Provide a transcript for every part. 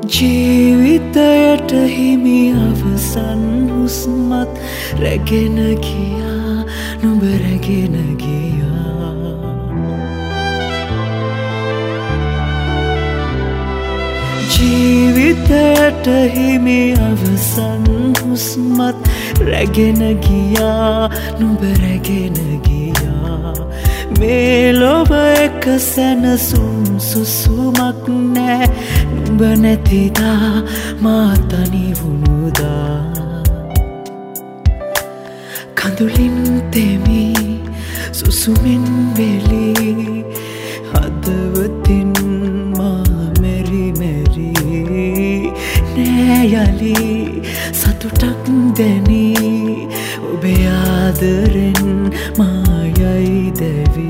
ජීවිතයට හිමි අවසන් හුස්මත් රැගෙන ගියා නුඹ රැගෙන ගියා ජීවිතයට හිමි අවසන් හුස්මත් රැගෙන ගියා නුඹ රැගෙන ගියා මේ ලොව එක සැනසුම් සුසුමක් නෑ නුඹ නැතිදා මා තනි වුණුදා කඳුලින් තෙමි සුසුමින් වෙලි හදවතින් මා මෙරි මෙරි නෑ යලි සතුටක් දැනී ඔබේ ආදරෙන් මා යයි දැවි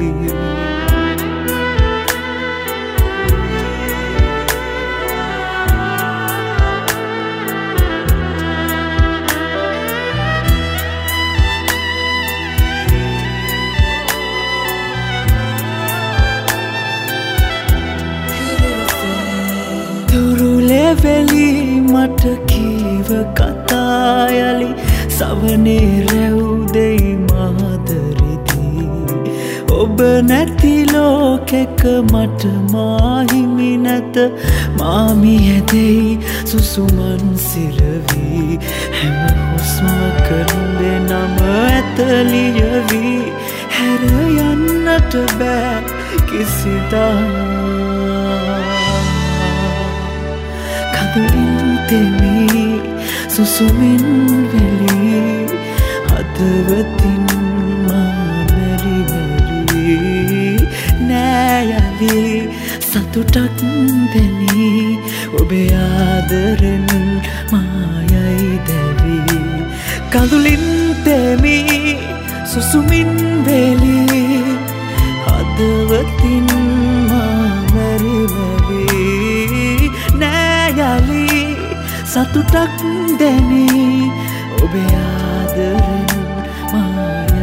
දුරුලෙවෙලි මට කීව කතා යලි සවනේ රැව්දෙයි මාදරෙදී ඔබ නැති ලෝකෙක මට මාහිමි නැත මාමි ඇදෙයි සුසුමන් සිරවී හැම හුස්මක නුඹේ නම ඇතලියවී හැර යන්නට බෑ කිසිදා කඳුලින් තෙමි සුසුමින් වෙලි හදවතින් මා මෙරි මෙරි නෑ යලි සතුටක් දැනී ඔබේ ආදරෙන් මා යයි දැවි කඳුලින් තෙමි සුසුමින් වෙලි හදවතින් මා මෙරි මෙරි නෑ යලි සතුටක් දැනී ඔබේ ආදරෙන් මා